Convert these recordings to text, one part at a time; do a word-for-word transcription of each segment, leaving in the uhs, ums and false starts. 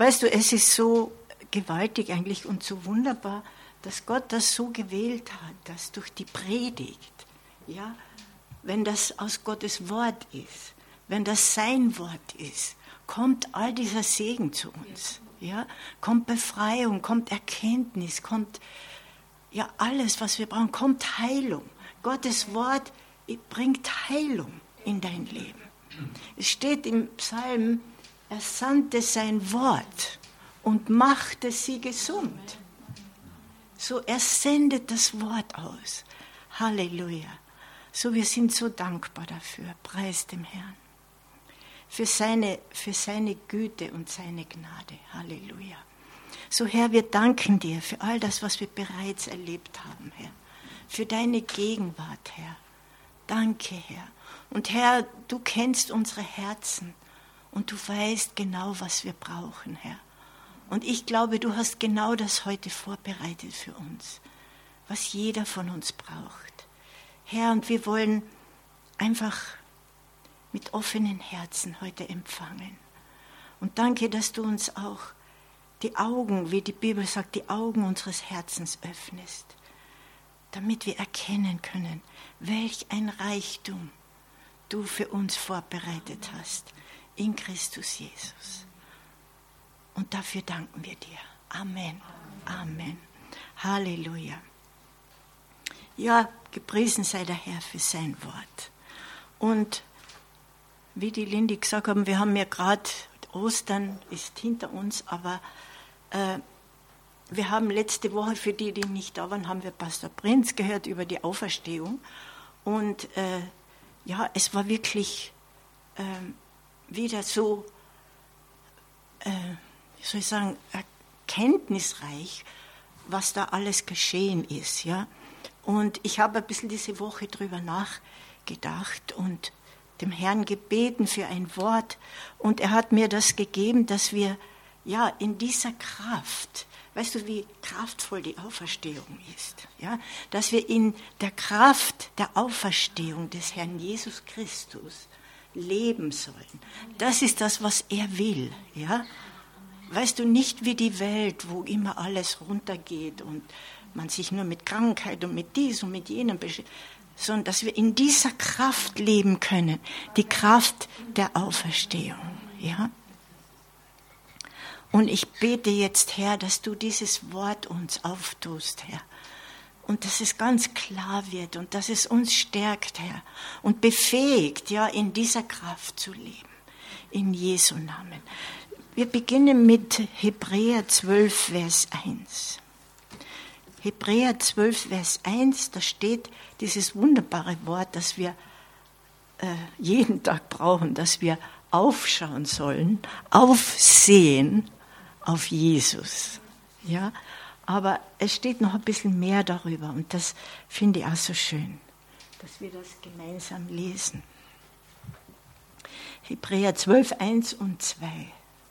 Weißt du, es ist so gewaltig eigentlich und so wunderbar, dass Gott das so gewählt hat, dass durch die Predigt, ja, wenn das aus Gottes Wort ist, wenn das sein Wort ist, kommt all dieser Segen zu uns. Ja, kommt Befreiung, kommt Erkenntnis, kommt ja alles, was wir brauchen, kommt Heilung. Gottes Wort bringt Heilung in dein Leben. Es steht im Psalm, er sandte sein Wort und machte sie gesund. So, er sendet das Wort aus. Halleluja. So, wir sind so dankbar dafür. Preis dem Herrn. Für seine, für seine Güte und seine Gnade. Halleluja. So, Herr, wir danken dir für all das, was wir bereits erlebt haben, Herr. Für deine Gegenwart, Herr. Danke, Herr. Und Herr, du kennst unsere Herzen und du weißt genau, was wir brauchen, Herr. Und ich glaube, du hast genau das heute vorbereitet für uns, was jeder von uns braucht. Herr, und wir wollen einfach mit offenen Herzen heute empfangen. Und danke, dass du uns auch die Augen, wie die Bibel sagt, die Augen unseres Herzens öffnest, damit wir erkennen können, welch ein Reichtum du für uns vorbereitet hast in Christus Jesus. Und dafür danken wir dir. Amen. Amen. Halleluja. Ja, gepriesen sei der Herr für sein Wort. Und wie die Lindy gesagt haben, wir haben ja gerade, Ostern ist hinter uns, aber äh, wir haben letzte Woche, für die, die nicht da waren, haben wir Pastor Prinz gehört über die Auferstehung. Und äh, ja, es war wirklich äh, wieder so, äh, wie soll ich sagen, erkenntnisreich, was da alles geschehen ist. Ja? Und ich habe ein bisschen diese Woche drüber nachgedacht und dem Herrn gebeten für ein Wort. Und er hat mir das gegeben, dass wir ja in dieser Kraft, weißt du, wie kraftvoll die Auferstehung ist, ja? Dass wir in der Kraft der Auferstehung des Herrn Jesus Christus leben sollen. Das ist das, was er will. Ja? Weißt du, nicht wie die Welt, wo immer alles runtergeht und man sich nur mit Krankheit und mit dies und mit jenem beschäftigt, sondern dass wir in dieser Kraft leben können, die Kraft der Auferstehung. Ja? Und ich bete jetzt, Herr, dass du dieses Wort uns auftust, Herr. Und dass es ganz klar wird und dass es uns stärkt, Herr. Und befähigt, ja, in dieser Kraft zu leben. In Jesu Namen. Wir beginnen mit Hebräer zwölf, Vers eins. Hebräer zwölf, Vers eins, da steht dieses wunderbare Wort, das wir äh, jeden Tag brauchen, dass wir aufschauen sollen, aufsehen auf Jesus. Ja? Aber es steht noch ein bisschen mehr darüber und das finde ich auch so schön, dass wir das gemeinsam lesen. Hebräer zwölf, eins und zwei.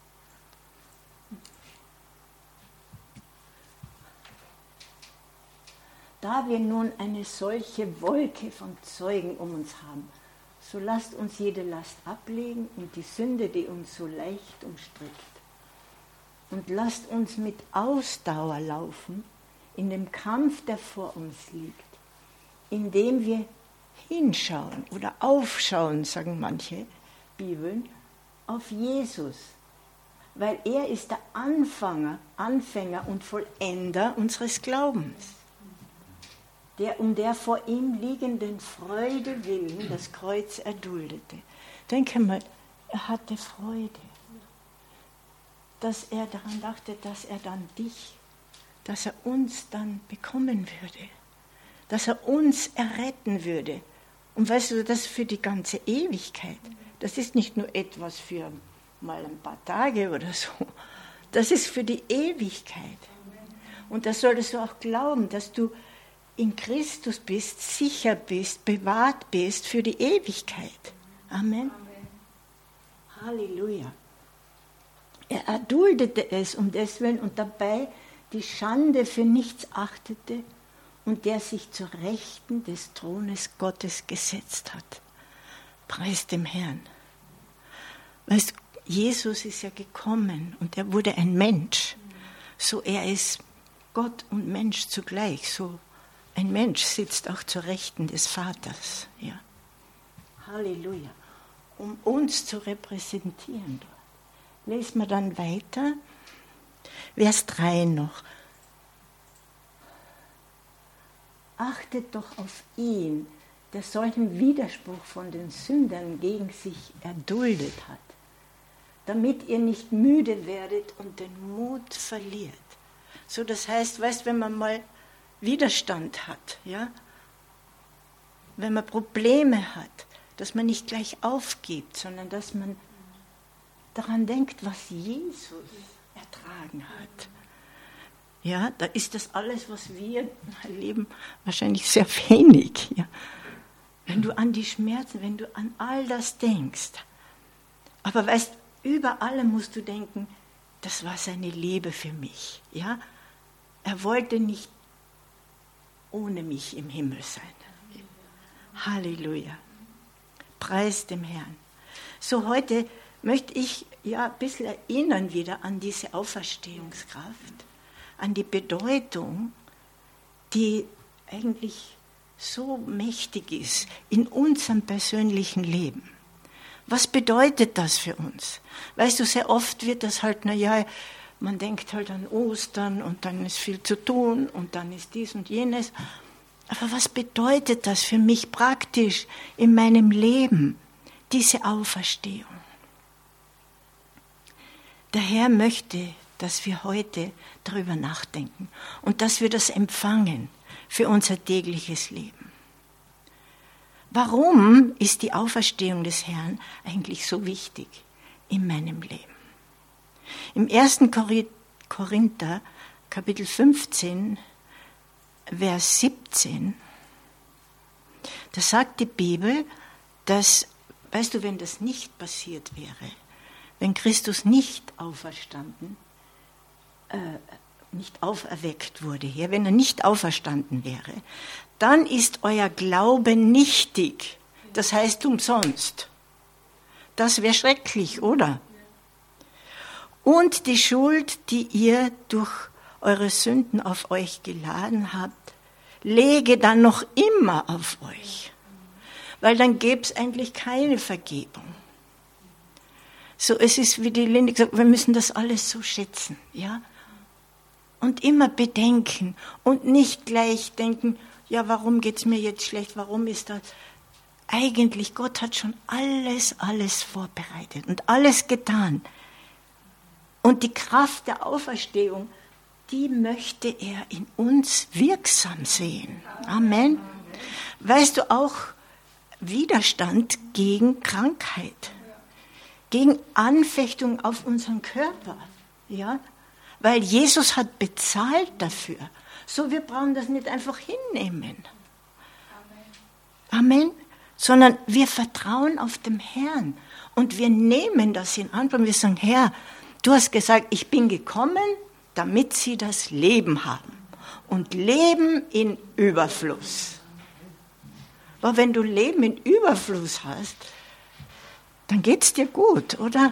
Da wir nun eine solche Wolke von Zeugen um uns haben, so lasst uns jede Last ablegen und die Sünde, die uns so leicht umstrickt. Und lasst uns mit Ausdauer laufen in dem Kampf, der vor uns liegt, indem wir hinschauen oder aufschauen, sagen manche Bibeln, auf Jesus, weil er ist der Anfänger, Anfänger und Vollender unseres Glaubens, der um der vor ihm liegenden Freude willen das Kreuz erduldete. Denke mal, er hatte Freude, dass er daran dachte, dass er dann dich, dass er uns dann bekommen würde, dass er uns erretten würde. Und weißt du, das ist für die ganze Ewigkeit. Das ist nicht nur etwas für mal ein paar Tage oder so. Das ist für die Ewigkeit. Und das solltest du auch glauben, dass du in Christus bist, sicher bist, bewahrt bist für die Ewigkeit. Amen. Amen. Halleluja. Er erduldete es um deswillen und dabei die Schande für nichts achtete und der sich zur Rechten des Thrones Gottes gesetzt hat. Preis dem Herrn. Weißt, Jesus ist ja gekommen und er wurde ein Mensch. So er ist Gott und Mensch zugleich. So ein Mensch sitzt auch zur Rechten des Vaters. Ja. Halleluja. Um uns zu repräsentieren dort. Lesen wir dann weiter. Vers drei noch. Achtet doch auf ihn, der solchen Widerspruch von den Sündern gegen sich erduldet hat, damit ihr nicht müde werdet und den Mut verliert. So, das heißt, weißt, wenn man mal Widerstand hat, ja, wenn man Probleme hat, dass man nicht gleich aufgibt, sondern dass man daran denkt, was Jesus ertragen hat. Ja, da ist das alles, was wir erleben, wahrscheinlich sehr wenig. Ja. Wenn du an die Schmerzen, wenn du an all das denkst. Aber weißt, über allem musst du denken, das war seine Liebe für mich. Ja. Er wollte nicht ohne mich im Himmel sein. Halleluja. Preis dem Herrn. So, heute möchte ich ja ein bisschen erinnern wieder an diese Auferstehungskraft, an die Bedeutung, die eigentlich so mächtig ist in unserem persönlichen Leben. Was bedeutet das für uns? Weißt du, sehr oft wird das halt, naja, man denkt halt an Ostern und dann ist viel zu tun und dann ist dies und jenes. Aber was bedeutet das für mich praktisch in meinem Leben, diese Auferstehung? Der Herr möchte, dass wir heute darüber nachdenken und dass wir das empfangen für unser tägliches Leben. Warum ist die Auferstehung des Herrn eigentlich so wichtig in meinem Leben? Im ersten Korinther, Kapitel fünfzehn, Vers siebzehn, da sagt die Bibel, dass, weißt du, wenn das nicht passiert wäre, wenn Christus nicht auferstanden, äh, nicht auferweckt wurde, ja, wenn er nicht auferstanden wäre, dann ist euer Glaube nichtig, das heißt umsonst. Das wäre schrecklich, oder? Und die Schuld, die ihr durch eure Sünden auf euch geladen habt, lege dann noch immer auf euch, weil dann gäbe es eigentlich keine Vergebung. So, es ist, wie die Linde gesagt hat, wir müssen das alles so schätzen, ja? Und immer bedenken und nicht gleich denken, ja, warum geht es mir jetzt schlecht, warum ist das? Eigentlich, Gott hat schon alles, alles vorbereitet und alles getan. Und die Kraft der Auferstehung, die möchte er in uns wirksam sehen. Amen. Weißt du, auch Widerstand gegen Krankheit, gegen Anfechtung auf unseren Körper, ja, weil Jesus hat bezahlt dafür. So, wir brauchen das nicht einfach hinnehmen. Amen. Amen. Sondern wir vertrauen auf den Herrn und wir nehmen das in Anspruch. Wir sagen, Herr, du hast gesagt, ich bin gekommen, damit sie das Leben haben. Und Leben in Überfluss. Aber wenn du Leben in Überfluss hast, dann geht es dir gut, oder?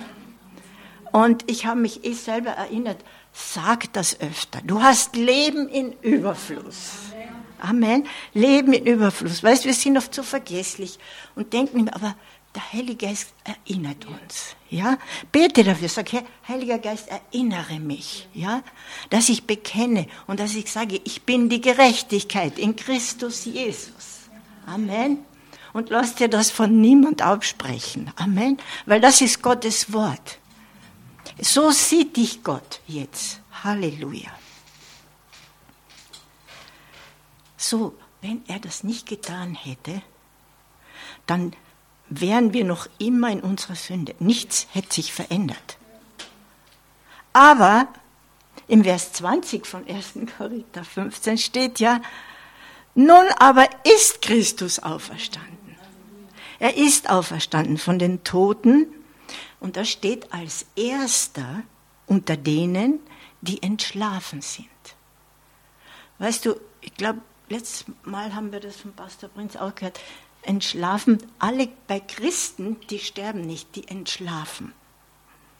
Und ich habe mich eh selber erinnert, sag das öfter. Du hast Leben in Überfluss. Amen. Leben in Überfluss. Weißt du, wir sind oft so vergesslich und denken immer, aber der Heilige Geist erinnert uns. Ja? Bete dafür, sag, Herr, Heiliger Geist, erinnere mich, ja? Dass ich bekenne und dass ich sage, ich bin die Gerechtigkeit in Christus Jesus. Amen. Und lass dir das von niemand absprechen. Amen. Weil das ist Gottes Wort. So sieht dich Gott jetzt. Halleluja. So, wenn er das nicht getan hätte, dann wären wir noch immer in unserer Sünde. Nichts hätte sich verändert. Aber im Vers zwanzig von ersten Korinther fünfzehn steht ja, nun aber ist Christus auferstanden. Er ist auferstanden von den Toten und da steht als Erster unter denen, die entschlafen sind. Weißt du, ich glaube, letztes Mal haben wir das von Pastor Prinz auch gehört, entschlafen, alle bei Christen, die sterben nicht, die entschlafen.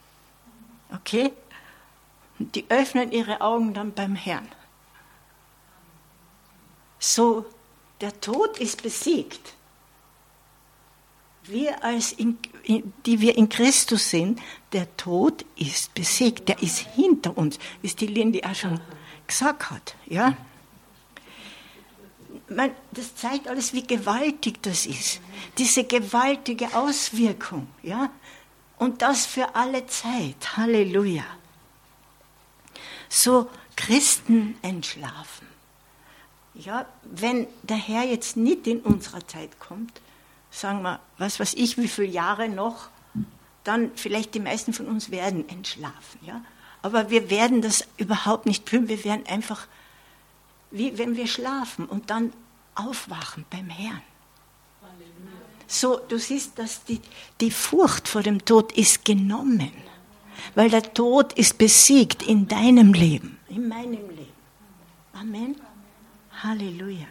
Okay? Und die öffnen ihre Augen dann beim Herrn. So, der Tod ist besiegt. Wir, als in, in, die wir in Christus sind, der Tod ist besiegt, der ist hinter uns, wie es die Lindy auch schon gesagt hat. Ja? Man, das zeigt alles, wie gewaltig das ist. Diese gewaltige Auswirkung. Ja? Und das für alle Zeit. Halleluja. So, Christen entschlafen. Ja, wenn der Herr jetzt nicht in unserer Zeit kommt, sagen wir, was weiß ich, wie viele Jahre noch, dann vielleicht die meisten von uns werden entschlafen. Ja? Aber wir werden das überhaupt nicht fühlen, wir werden einfach, wie wenn wir schlafen und dann aufwachen beim Herrn. So, du siehst, dass die, die Furcht vor dem Tod ist genommen, weil der Tod ist besiegt in deinem Leben, in meinem Leben. Amen. Halleluja.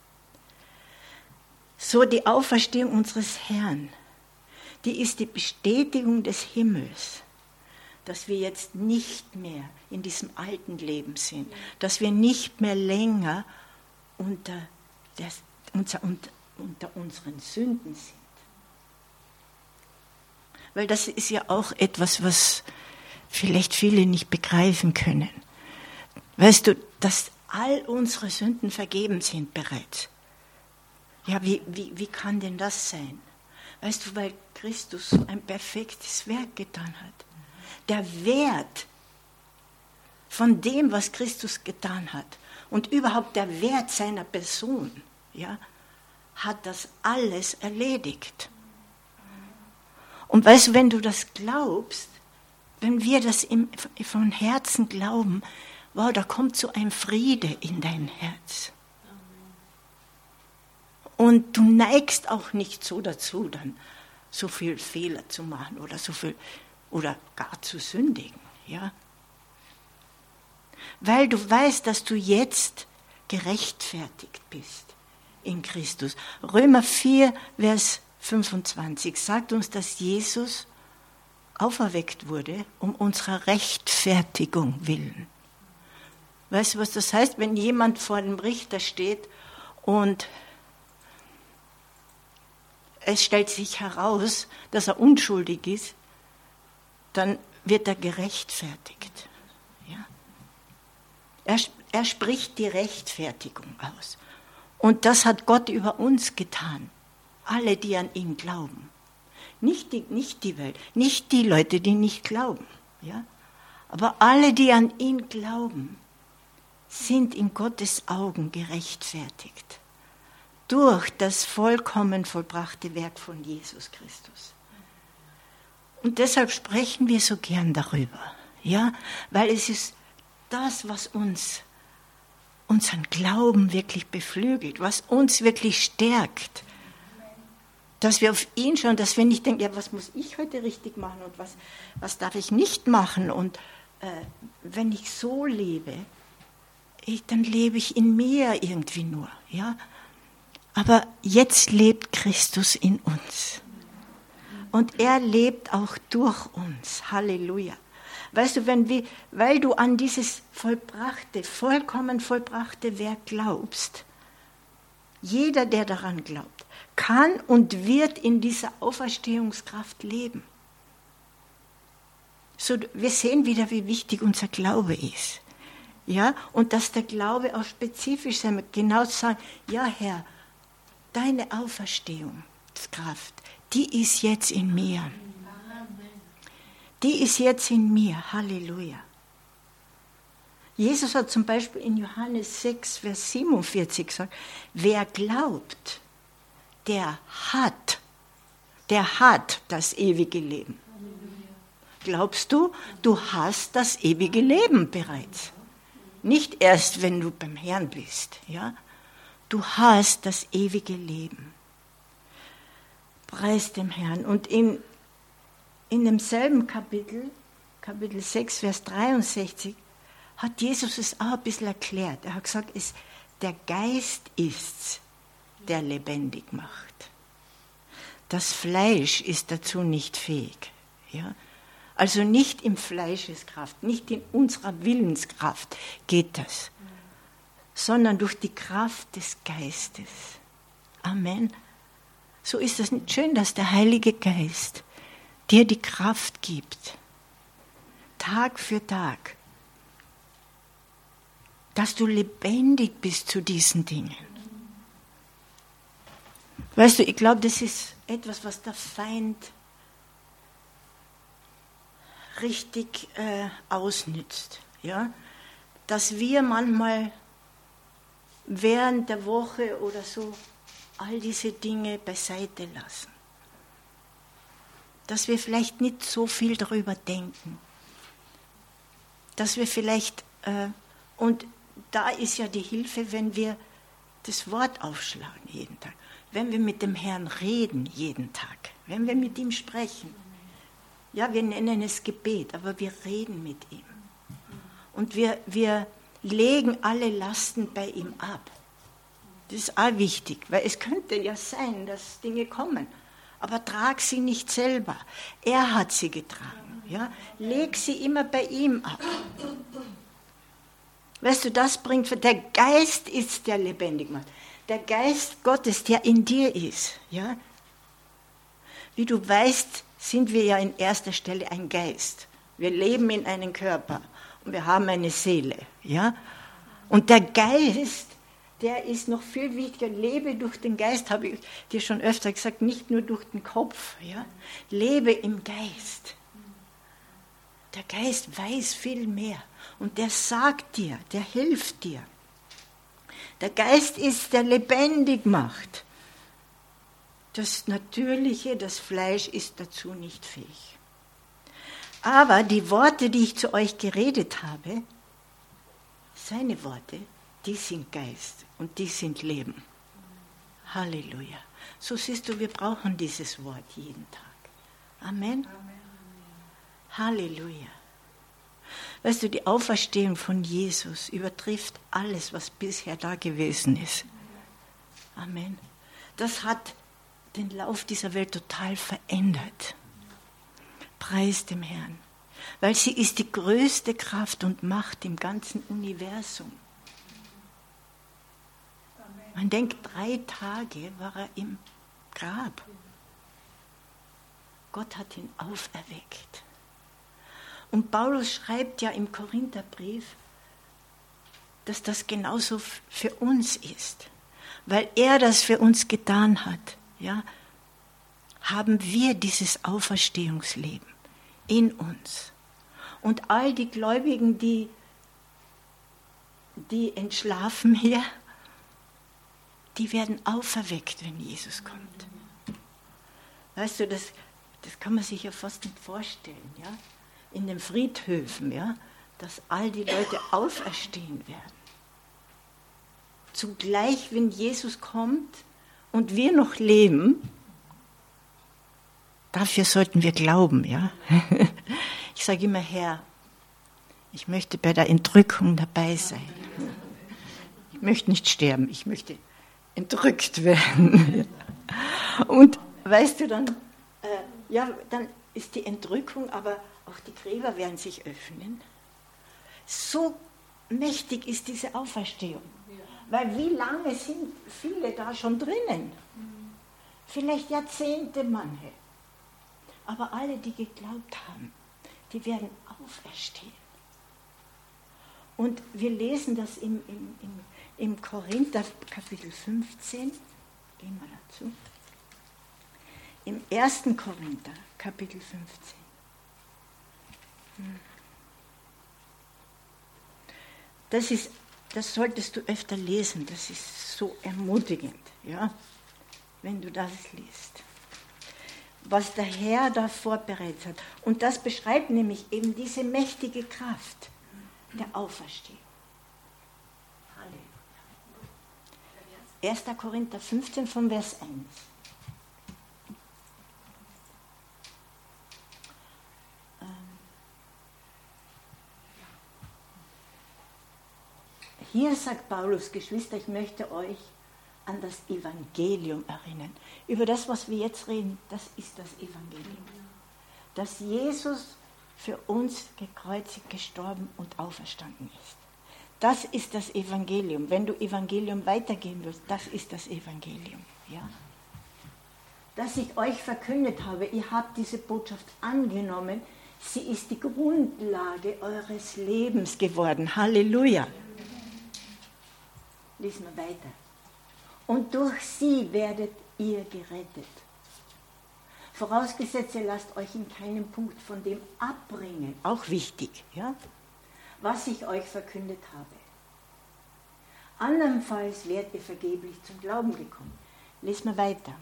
So, die Auferstehung unseres Herrn, die ist die Bestätigung des Himmels, dass wir jetzt nicht mehr in diesem alten Leben sind, dass wir nicht mehr länger unter, des, unter, unter, unter unseren Sünden sind. Weil das ist ja auch etwas, was vielleicht viele nicht begreifen können. Weißt du, dass all unsere Sünden vergeben sind bereits. Ja, wie, wie, wie kann denn das sein? Weißt du, weil Christus so ein perfektes Werk getan hat. Der Wert von dem, was Christus getan hat und überhaupt der Wert seiner Person, ja, hat das alles erledigt. Und weißt du, wenn du das glaubst, wenn wir das im, von Herzen glauben, wow, da kommt so ein Friede in dein Herz. Und du neigst auch nicht so dazu, dann so viel Fehler zu machen oder so viel oder gar zu sündigen, ja? Weil du weißt, dass du jetzt gerechtfertigt bist in Christus. Römer vier, Vers fünfundzwanzig sagt uns, dass Jesus auferweckt wurde, um unserer Rechtfertigung willen. Weißt du, was das heißt, wenn jemand vor dem Richter steht und es stellt sich heraus, dass er unschuldig ist, dann wird er gerechtfertigt. Ja? Er, er spricht die Rechtfertigung aus. Und das hat Gott über uns getan. Alle, die an ihn glauben. Nicht die, nicht die Welt, nicht die Leute, die nicht glauben. Ja? Aber alle, die an ihn glauben, sind in Gottes Augen gerechtfertigt. Durch das vollkommen vollbrachte Werk von Jesus Christus. Und deshalb sprechen wir so gern darüber. Ja? Weil es ist das, was uns, unseren Glauben wirklich beflügelt, was uns wirklich stärkt. Dass wir auf ihn schauen, dass wir nicht denken, ja, was muss ich heute richtig machen und was, was darf ich nicht machen. Und äh, wenn ich so lebe, ich, dann lebe ich in mir irgendwie nur. Ja? Aber jetzt lebt Christus in uns. Und er lebt auch durch uns. Halleluja. Weißt du, wenn wir, weil du an dieses vollbrachte, vollkommen vollbrachte Werk glaubst, jeder, der daran glaubt, kann und wird in dieser Auferstehungskraft leben. So, wir sehen wieder, wie wichtig unser Glaube ist. Ja, und dass der Glaube auch spezifisch sein wird, genau zu sagen, ja Herr, deine Auferstehungskraft, die ist jetzt in mir. Die ist jetzt in mir. Halleluja. Jesus hat zum Beispiel in Johannes sechs, Vers siebenundvierzig gesagt, wer glaubt, der hat, der hat das ewige Leben. Glaubst du, du hast das ewige Leben bereits? Nicht erst, wenn du beim Herrn bist, ja? Du hast das ewige Leben. Preis dem Herrn. Und in, in demselben Kapitel, Kapitel sechs, Vers dreiundsechzig, hat Jesus es auch ein bisschen erklärt. Er hat gesagt, es, der Geist ist's, der lebendig macht. Das Fleisch ist dazu nicht fähig. Ja? Also nicht im Fleischeskraft, nicht in unserer Willenskraft geht das, sondern durch die Kraft des Geistes. Amen. So ist es nicht schön, dass der Heilige Geist dir die Kraft gibt, Tag für Tag, dass du lebendig bist zu diesen Dingen. Weißt du, ich glaube, das ist etwas, was der Feind richtig äh, ausnützt. Ja? Dass wir manchmal während der Woche oder so all diese Dinge beiseite lassen. Dass wir vielleicht nicht so viel darüber denken. Dass wir vielleicht, äh, und da ist ja die Hilfe, wenn wir das Wort aufschlagen jeden Tag. Wenn wir mit dem Herrn reden jeden Tag. Wenn wir mit ihm sprechen. Ja, wir nennen es Gebet, aber wir reden mit ihm. Und wir, wir legen alle Lasten bei ihm ab. Das ist auch wichtig, weil es könnte ja sein, dass Dinge kommen. Aber trag sie nicht selber. Er hat sie getragen. Ja? Leg sie immer bei ihm ab. Weißt du, das bringt, der Geist ist, der lebendig macht. Der Geist Gottes, der in dir ist. Ja? Wie du weißt, sind wir ja in erster Stelle ein Geist. Wir leben in einem Körper und wir haben eine Seele. Ja? Und der Geist, der ist noch viel wichtiger. Lebe durch den Geist, habe ich dir schon öfter gesagt, nicht nur durch den Kopf. Ja? Lebe im Geist. Der Geist weiß viel mehr und der sagt dir, der hilft dir. Der Geist ist, der lebendig macht. Das Natürliche, das Fleisch ist dazu nicht fähig. Aber die Worte, die ich zu euch geredet habe, seine Worte, die sind Geist und die sind Leben. Halleluja. So siehst du, wir brauchen dieses Wort jeden Tag. Amen. Halleluja. Weißt du, die Auferstehung von Jesus übertrifft alles, was bisher da gewesen ist. Amen. Das hat den Lauf dieser Welt total verändert. Preis dem Herrn. Weil sie ist die größte Kraft und Macht im ganzen Universum. Man denkt, drei Tage war er im Grab. Gott hat ihn auferweckt. Und Paulus schreibt ja im Korintherbrief, dass das genauso für uns ist. Weil er das für uns getan hat, ja, haben wir dieses Auferstehungsleben in uns. Und all die Gläubigen, die, die entschlafen hier, die werden auferweckt, wenn Jesus kommt. Weißt du, das, das kann man sich ja fast nicht vorstellen, ja? In den Friedhöfen, ja? Dass all die Leute auferstehen werden. Zugleich, wenn Jesus kommt und wir noch leben, dafür sollten wir glauben, ja? Ich sage immer, Herr, ich möchte bei der Entrückung dabei sein. Ich möchte nicht sterben, ich möchte entrückt werden. Und weißt du, dann, äh, ja, dann ist die Entrückung, aber auch die Gräber werden sich öffnen. So mächtig ist diese Auferstehung. Weil wie lange sind viele da schon drinnen? Vielleicht Jahrzehnte manche. Aber alle, die geglaubt haben, die werden auferstehen. Und wir lesen das im, im, im, im Korinther Kapitel fünfzehn. Gehen wir dazu. Im ersten Korinther Kapitel fünfzehn. Das ist, das solltest du öfter lesen, das ist so ermutigend, ja, wenn du das liest. Was der Herr da vorbereitet hat. Und das beschreibt nämlich eben diese mächtige Kraft der Auferstehung. Halleluja. erster Korinther fünfzehn von Vers eins. Hier sagt Paulus, Geschwister, ich möchte euch an das Evangelium erinnern. Über das, was wir jetzt reden, das ist das Evangelium. Dass Jesus für uns gekreuzigt, gestorben und auferstanden ist. Das ist das Evangelium. Wenn du Evangelium weitergehen willst, das ist das Evangelium. Ja? Dass ich euch verkündet habe, ihr habt diese Botschaft angenommen, sie ist die Grundlage eures Lebens geworden. Halleluja. Lesen wir weiter. Und durch sie werdet ihr gerettet. Vorausgesetzt, ihr lasst euch in keinem Punkt von dem abbringen. Auch wichtig, ja? Was ich euch verkündet habe. Andernfalls wärt ihr vergeblich zum Glauben gekommen. Lesen wir weiter.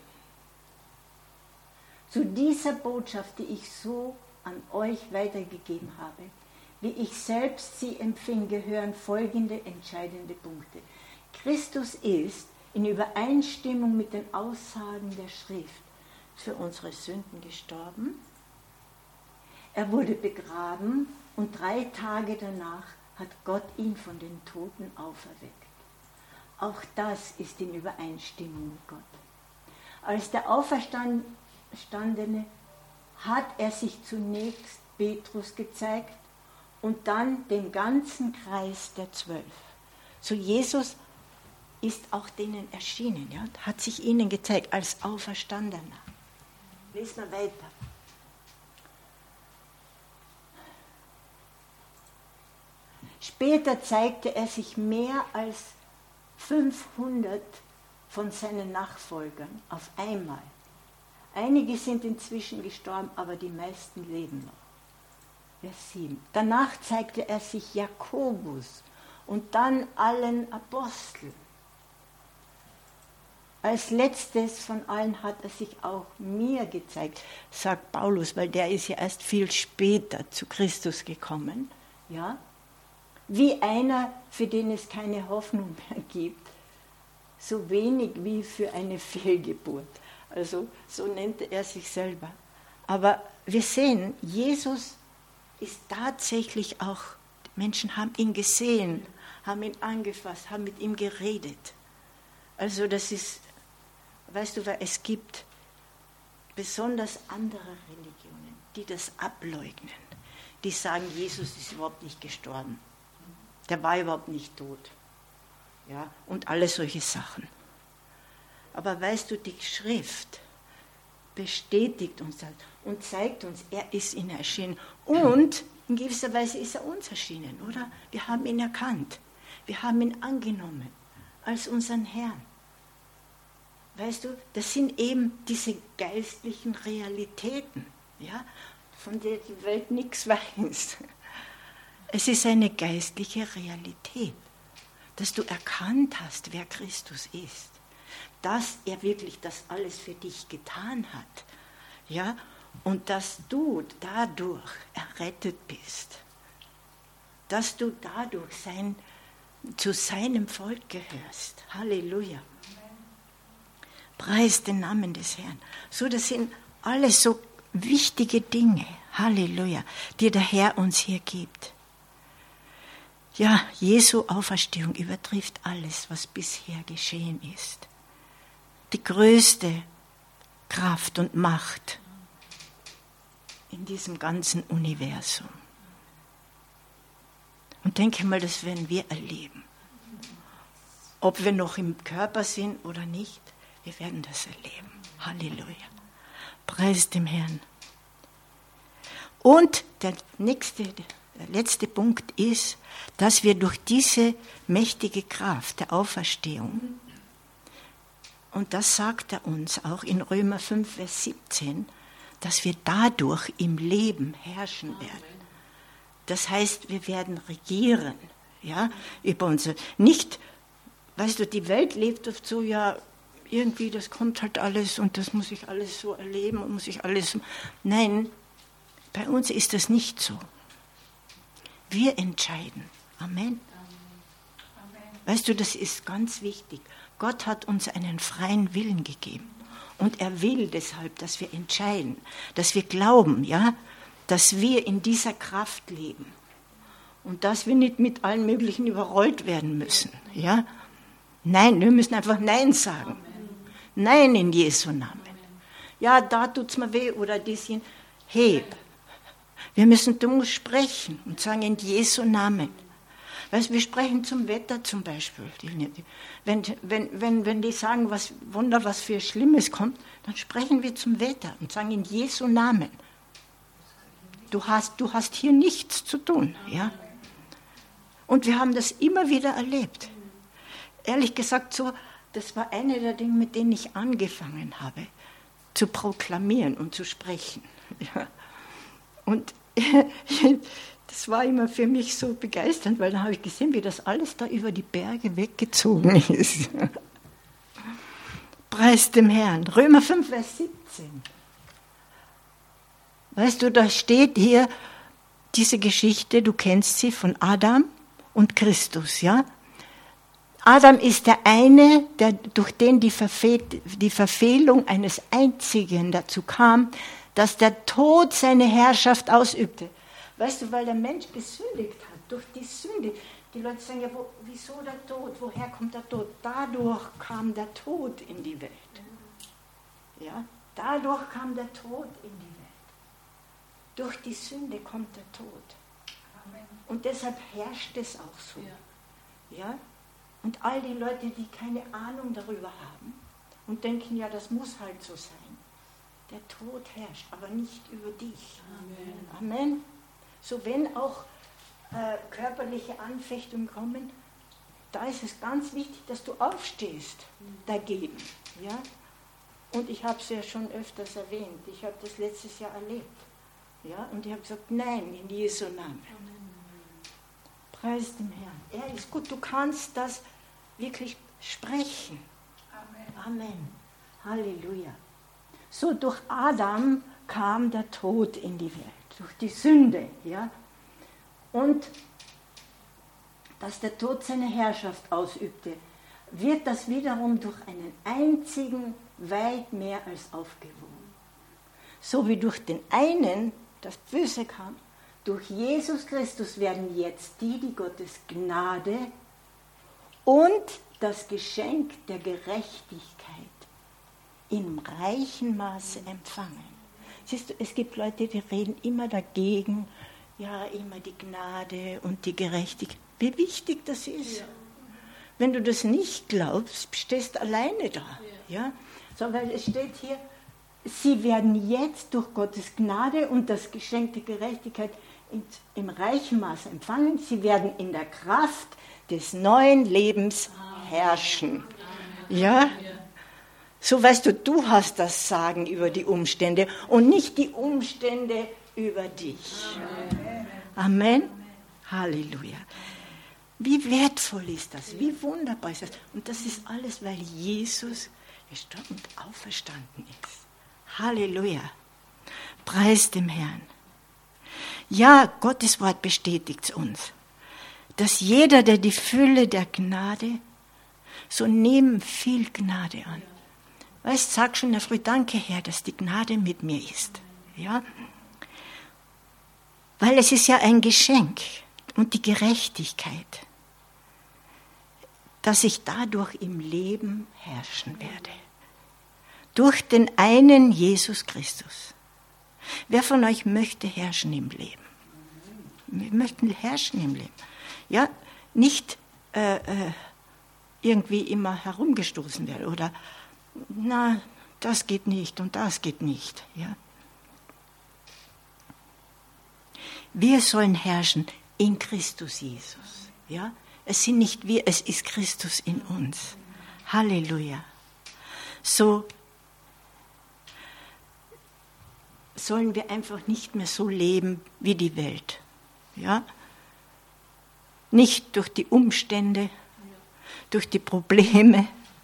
Zu dieser Botschaft, die ich so an euch weitergegeben habe, wie ich selbst sie empfing, gehören folgende entscheidende Punkte. Christus ist in Übereinstimmung mit den Aussagen der Schrift für unsere Sünden gestorben. Er wurde begraben und drei Tage danach hat Gott ihn von den Toten auferweckt. Auch das ist in Übereinstimmung mit Gott. Als der Auferstandene hat er sich zunächst Petrus gezeigt und dann dem ganzen Kreis der Zwölf. So Jesus ist auch denen erschienen, ja, hat sich ihnen gezeigt als Auferstandener. Lesen wir weiter. Später zeigte er sich mehr als fünfhundert von seinen Nachfolgern auf einmal. Einige sind inzwischen gestorben, aber die meisten leben noch. Vers sieben. Danach zeigte er sich Jakobus und dann allen Aposteln. Als letztes von allen hat er sich auch mir gezeigt, sagt Paulus, weil der ist ja erst viel später zu Christus gekommen, ja, wie einer, für den es keine Hoffnung mehr gibt, so wenig wie für eine Fehlgeburt. Also so nennt er sich selber. Aber wir sehen, Jesus ist tatsächlich auch, Menschen haben ihn gesehen, haben ihn angefasst, haben mit ihm geredet. Also das ist, weißt du, weil es gibt besonders andere Religionen, die das ableugnen. Die sagen, Jesus ist überhaupt nicht gestorben. Der war überhaupt nicht tot. Ja, und alle solche Sachen. Aber weißt du, die Schrift bestätigt uns das und zeigt uns, er ist ihnen erschienen. Und in gewisser Weise ist er uns erschienen, oder? Wir haben ihn erkannt. Wir haben ihn angenommen als unseren Herrn. Weißt du, das sind eben diese geistlichen Realitäten, ja, von der die Welt nichts weiß. Es ist eine geistliche Realität, dass du erkannt hast, wer Christus ist, dass er wirklich das alles für dich getan hat, ja, und dass du dadurch errettet bist, dass du dadurch sein, zu seinem Volk gehörst. Halleluja. Preis den Namen des Herrn. So, das sind alles so wichtige Dinge, Halleluja, die der Herr uns hier gibt. Ja, Jesu Auferstehung übertrifft alles, was bisher geschehen ist. Die größte Kraft und Macht in diesem ganzen Universum. Und denke mal, das werden wir erleben. Ob wir noch im Körper sind oder nicht, wir werden das erleben. Halleluja. Preis dem Herrn. Und der nächste, der letzte Punkt ist, dass wir durch diese mächtige Kraft der Auferstehung, und das sagt er uns auch in Römer fünf, Vers siebzehn, dass wir dadurch im Leben herrschen werden. Das heißt, wir werden regieren, ja, über unser, nicht, weißt du, die Welt lebt oft so, ja, irgendwie, das kommt halt alles und das muss ich alles so erleben und muss ich alles, nein, bei uns ist das nicht so. Wir entscheiden. Amen. Weißt du, das ist ganz wichtig. Gott hat uns einen freien Willen gegeben. Und er will deshalb, dass wir entscheiden, dass wir glauben, ja, dass wir in dieser Kraft leben. Und dass wir nicht mit allen Möglichen überrollt werden müssen. Ja? Nein, wir müssen einfach Nein sagen. Nein in Jesu Namen. Ja, da tut es mir weh oder das hin. Hey, Wir müssen, du musst sprechen und sagen in Jesu Namen. Weißt, wir sprechen zum Wetter zum Beispiel. Wenn, wenn, wenn, wenn die sagen, was Wunder, was für Schlimmes kommt, dann sprechen wir zum Wetter und sagen in Jesu Namen. Du hast, du hast hier nichts zu tun. Ja? Und wir haben das immer wieder erlebt. Ehrlich gesagt, so, das war eine der Dinge, mit denen ich angefangen habe, zu proklamieren und zu sprechen. Ja. Und das war immer für mich so begeisternd, weil dann habe ich gesehen, wie das alles da über die Berge weggezogen ist. Preis dem Herrn. Römer fünf, Vers siebzehn. Weißt du, da steht hier diese Geschichte, du kennst sie, von Adam und Christus, ja? Adam ist der eine, der, durch den die, Verfehl, die Verfehlung eines Einzigen dazu kam, dass der Tod seine Herrschaft ausübte. Weißt du, weil der Mensch gesündigt hat, durch die Sünde. Die Leute sagen ja, wo, wieso der Tod? Woher kommt der Tod? Dadurch kam der Tod in die Welt. Ja, dadurch kam der Tod in die Welt. Durch die Sünde kommt der Tod. Und deshalb herrscht es auch so. Ja? Und all die Leute, die keine Ahnung darüber haben und denken, ja, das muss halt so sein. Der Tod herrscht, aber nicht über dich. Amen. Amen. So wenn auch äh, körperliche Anfechtungen kommen, da ist es ganz wichtig, dass du aufstehst dagegen. Ja? Und ich habe es ja schon öfters erwähnt. Ich habe das letztes Jahr erlebt. Ja? Und ich habe gesagt, nein, in Jesu Namen. Preis dem Herrn. Er ist gut, du kannst das wirklich sprechen. Amen. Amen. Halleluja. So, durch Adam kam der Tod in die Welt, durch die Sünde. Ja? Und dass der Tod seine Herrschaft ausübte, wird das wiederum durch einen einzigen weit mehr als aufgewogen. So wie durch den einen das Böse kam, durch Jesus Christus werden jetzt die, die Gottes Gnade und das Geschenk der Gerechtigkeit im reichen Maße empfangen. Siehst du, es gibt Leute, die reden immer dagegen, ja, immer die Gnade und die Gerechtigkeit. Wie wichtig das ist. Ja. Wenn du das nicht glaubst, stehst du alleine da. Ja. Ja? So, weil es steht hier, sie werden jetzt durch Gottes Gnade und das Geschenk der Gerechtigkeit in, im reichen Maße empfangen. Sie werden in der Kraft des neuen Lebens herrschen. Ja? So, weißt du, du hast das Sagen über die Umstände und nicht die Umstände über dich. Amen. Amen. Halleluja. Wie wertvoll ist das? Wie wunderbar ist das? Und das ist alles, weil Jesus gestorben und auferstanden ist. Halleluja. Preis dem Herrn. Ja, Gottes Wort bestätigt uns, dass jeder, der die Fülle der Gnade, so nehmen viel Gnade an. Weißt, sag schon in der Früh, danke Herr, dass die Gnade mit mir ist. Ja? Weil es ist ja ein Geschenk und die Gerechtigkeit, dass ich dadurch im Leben herrschen werde. Durch den einen Jesus Christus. Wer von euch möchte herrschen im Leben? Wir möchten herrschen im Leben. Ja, nicht äh, äh, irgendwie immer herumgestoßen werden oder na, das geht nicht und das geht nicht. Ja. Wir sollen herrschen in Christus Jesus. Ja. Es sind nicht wir, es ist Christus in uns. Halleluja. So sollen wir einfach nicht mehr so leben wie die Welt. Ja? Nicht durch die Umstände, durch die Probleme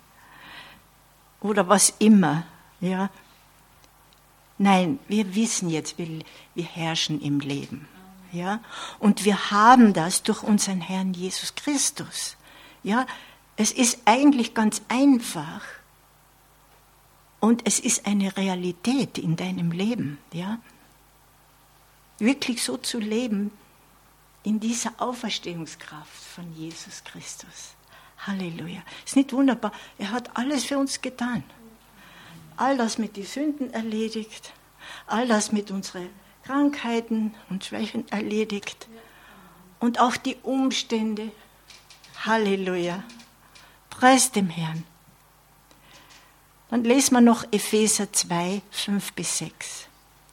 oder was immer. Ja? Nein, wir wissen jetzt, wir, wir herrschen im Leben. Ja? Und wir haben das durch unseren Herrn Jesus Christus. Ja? Es ist eigentlich ganz einfach und es ist eine Realität in deinem Leben. Ja? Wirklich so zu leben in dieser Auferstehungskraft von Jesus Christus. Halleluja. Ist nicht wunderbar? Er hat alles für uns getan. All das mit den Sünden erledigt, all das mit unseren Krankheiten und Schwächen erledigt und auch die Umstände. Halleluja. Preis dem Herrn. Dann lesen wir noch Epheser zwei, fünf bis sechs.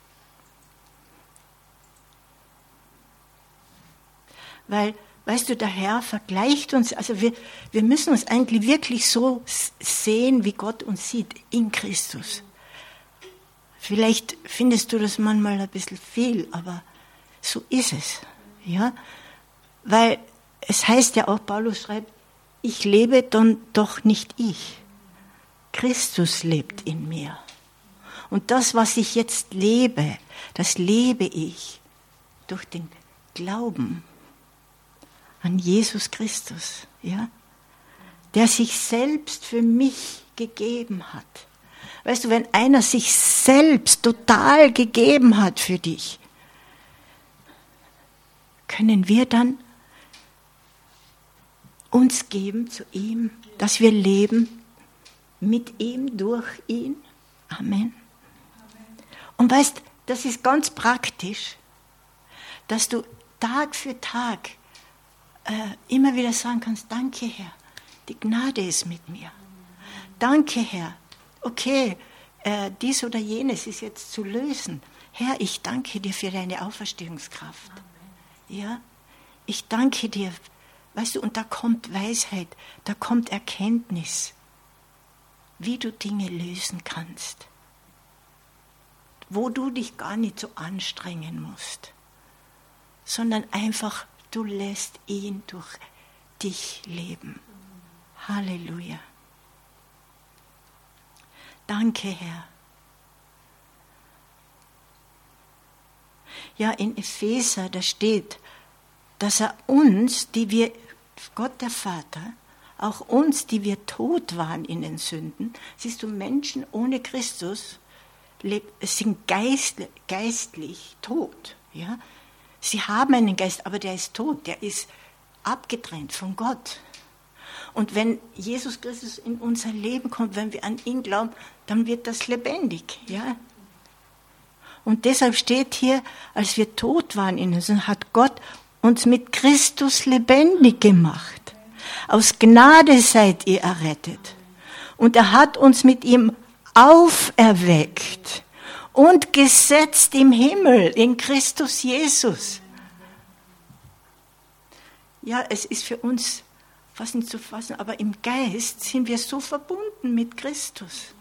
Weil, weißt du, der Herr vergleicht uns, also wir, wir müssen uns eigentlich wirklich so sehen, wie Gott uns sieht, in Christus. Vielleicht findest du das manchmal ein bisschen viel, aber so ist es. Ja? Weil es heißt ja auch, Paulus schreibt, ich lebe dann doch nicht ich. Christus lebt in mir. Und das, was ich jetzt lebe, das lebe ich durch den Glauben an Jesus Christus, ja? Der sich selbst für mich gegeben hat. Weißt du, wenn einer sich selbst total gegeben hat für dich, können wir dann uns geben zu ihm, dass wir leben mit ihm, durch ihn. Amen. Und weißt, das ist ganz praktisch, dass du Tag für Tag äh, immer wieder sagen kannst, danke Herr, die Gnade ist mit mir. Danke Herr, okay, äh, dies oder jenes ist jetzt zu lösen. Herr, ich danke dir für deine Auferstehungskraft. Ja, ich danke dir, weißt du, und da kommt Weisheit, da kommt Erkenntnis, wie du Dinge lösen kannst, wo du dich gar nicht so anstrengen musst, sondern einfach, du lässt ihn durch dich leben. Halleluja. Danke, Herr. Ja, in Epheser, da steht, dass er uns, die wir, Gott der Vater, auch uns, die wir tot waren in den Sünden, siehst du, Menschen ohne Christus sind geist, geistlich tot. Ja? Sie haben einen Geist, aber der ist tot, der ist abgetrennt von Gott. Und wenn Jesus Christus in unser Leben kommt, wenn wir an ihn glauben, dann wird das lebendig. Ja? Und deshalb steht hier, als wir tot waren in den Sünden, hat Gott uns mit Christus lebendig gemacht. Aus Gnade seid ihr errettet. Und er hat uns mit ihm auferweckt und gesetzt im Himmel in Christus Jesus. Ja, es ist für uns fast nicht zu fassen, aber im Geist sind wir so verbunden mit Christus.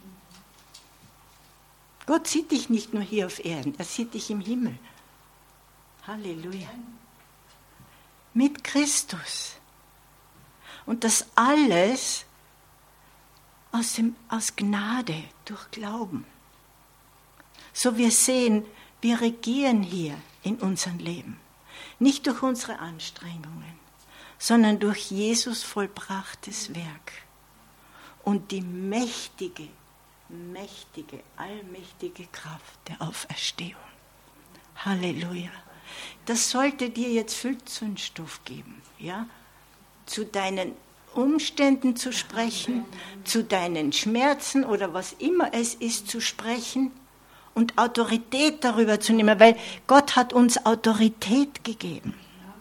Gott sieht dich nicht nur hier auf Erden, er sieht dich im Himmel. Halleluja. Mit Christus. Und das alles aus, dem, aus Gnade, durch Glauben. So wir sehen, wir regieren hier in unserem Leben. Nicht durch unsere Anstrengungen, sondern durch Jesus vollbrachtes Werk. Und die mächtige, mächtige, allmächtige Kraft der Auferstehung. Halleluja. Das sollte dir jetzt viel Zündstoff geben, ja? Zu deinen Umständen zu sprechen, zu deinen Schmerzen oder was immer es ist zu sprechen und Autorität darüber zu nehmen, weil Gott hat uns Autorität gegeben,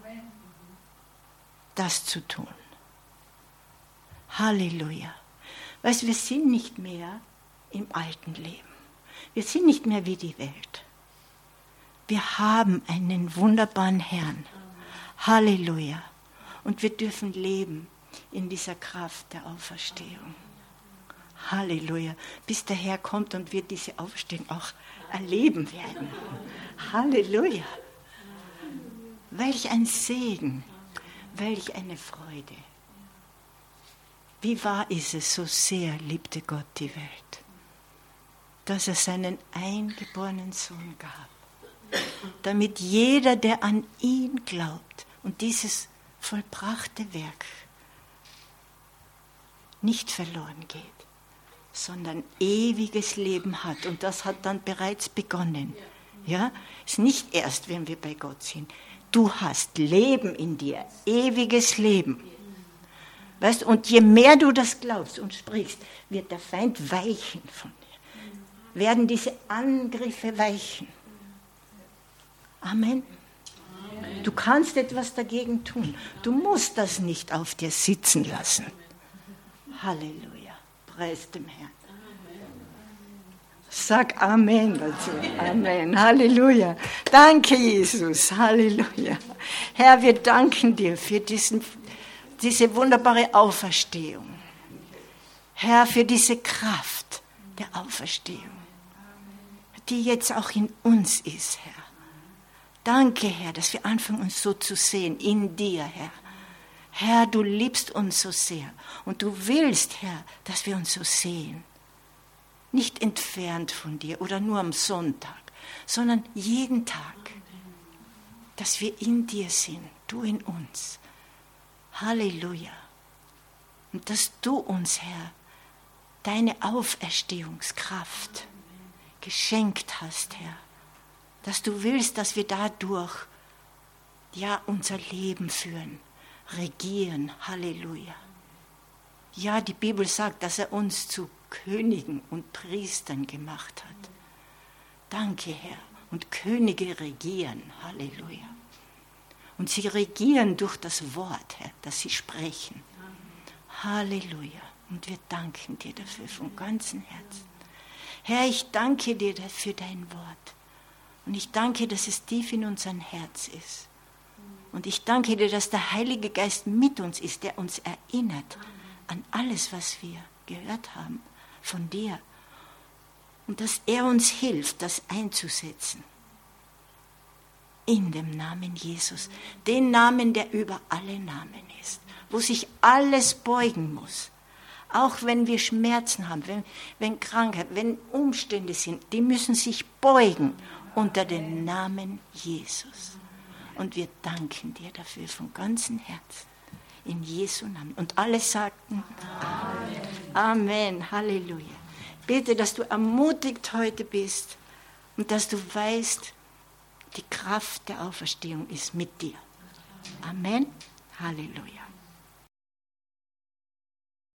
das zu tun. Halleluja. Weißt du, wir sind nicht mehr im alten Leben. Wir sind nicht mehr wie die Welt. Wir haben einen wunderbaren Herrn. Halleluja. Und wir dürfen leben in dieser Kraft der Auferstehung. Halleluja. Bis der Herr kommt und wir diese Auferstehung auch erleben werden. Halleluja. Welch ein Segen. Welch eine Freude. Wie wahr ist es, so sehr liebte Gott die Welt, dass er seinen eingeborenen Sohn gab, damit jeder, der an ihn glaubt und dieses vollbrachte Werk nicht verloren geht, sondern ewiges Leben hat. Und das hat dann bereits begonnen. Ja, ist nicht erst, wenn wir bei Gott sind. Du hast Leben in dir, ewiges Leben. Weißt, und je mehr du das glaubst und sprichst, wird der Feind weichen von dir. Werden diese Angriffe weichen. Amen. Du kannst etwas dagegen tun. Du musst das nicht auf dir sitzen lassen. Halleluja. Preis dem Herrn. Sag Amen dazu. Amen. Halleluja. Danke, Jesus. Halleluja. Herr, wir danken dir für diesen, diese wunderbare Auferstehung. Herr, für diese Kraft der Auferstehung, die jetzt auch in uns ist, Herr. Danke, Herr, dass wir anfangen, uns so zu sehen, in dir, Herr. Herr, du liebst uns so sehr und du willst, Herr, dass wir uns so sehen. Nicht entfernt von dir oder nur am Sonntag, sondern jeden Tag, dass wir in dir sind, du in uns. Halleluja. Und dass du uns, Herr, deine Auferstehungskraft geschenkt hast, Herr. Dass du willst, dass wir dadurch ja unser Leben führen, regieren. Halleluja. Ja, die Bibel sagt, dass er uns zu Königen und Priestern gemacht hat. Danke, Herr. Und Könige regieren. Halleluja. Und sie regieren durch das Wort, Herr, das sie sprechen. Halleluja. Und wir danken dir dafür von ganzem Herzen. Herr, ich danke dir für dein Wort. Und ich danke, dass es tief in unserem Herz ist. Und ich danke dir, dass der Heilige Geist mit uns ist, der uns erinnert an alles, was wir gehört haben von dir. Und dass er uns hilft, das einzusetzen. In dem Namen Jesus. Den Namen, der über alle Namen ist. Wo sich alles beugen muss. Auch wenn wir Schmerzen haben, wenn, wenn Krankheit, wenn Umstände sind, die müssen sich beugen unter dem Namen Jesus. Und wir danken dir dafür von ganzem Herzen. In Jesu Namen. Und alle sagten Amen. Amen. Halleluja. Bete, dass du ermutigt heute bist und dass du weißt, die Kraft der Auferstehung ist mit dir. Amen. Halleluja.